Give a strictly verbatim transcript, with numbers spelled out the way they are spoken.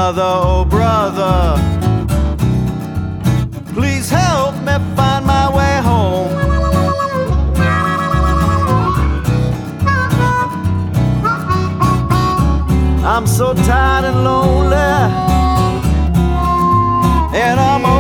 Brother, oh brother, please help me find my way home. I'm so tired and lonely, and I'm